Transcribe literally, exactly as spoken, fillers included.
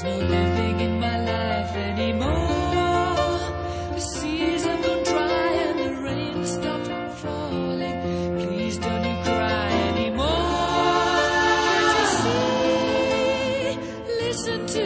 no living in my life anymore. The seas have gone dry and the rain stopped falling. Please don't you cry anymore. Can't you see? Listen to